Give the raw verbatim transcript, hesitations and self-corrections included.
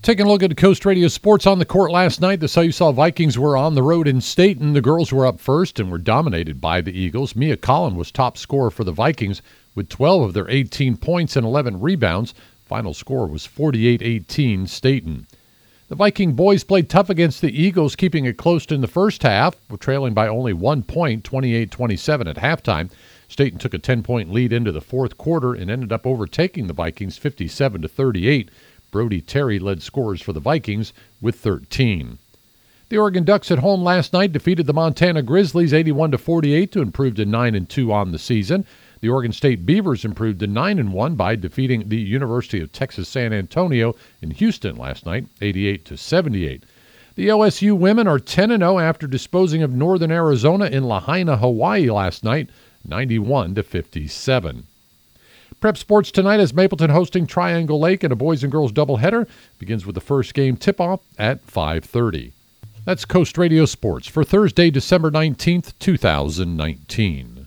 Taking a look at the Coast Radio Sports on the court last night, the Siuslaw Vikings were on the road in Stayton. The girls were up first and were dominated by the Eagles. Mia Collin was top scorer for the Vikings with twelve of their eighteen points and eleven rebounds. Final score was forty-eight eighteen Stayton. The Viking boys played tough against the Eagles, keeping it close in the first half, trailing by only one point, twenty-eight twenty-seven at halftime. Stayton took a ten-point lead into the fourth quarter and ended up overtaking the Vikings fifty-seven to thirty-eight. Brody Terry led scorers for the Vikings with thirteen. The Oregon Ducks at home last night defeated the Montana Grizzlies eighty-one to forty-eight to improve to nine and two on the season. The Oregon State Beavers improved to nine and one by defeating the University of Texas San Antonio in Houston last night, eighty-eight to seventy-eight. The O S U women are ten and oh after disposing of Northern Arizona in Lahaina, Hawaii last night, ninety-one to fifty-seven. Prep Sports tonight has Mapleton hosting Triangle Lake in a boys and girls doubleheader. Begins with the first game tip-off at five thirty. That's Coast Radio Sports for Thursday, December nineteenth, two thousand nineteen.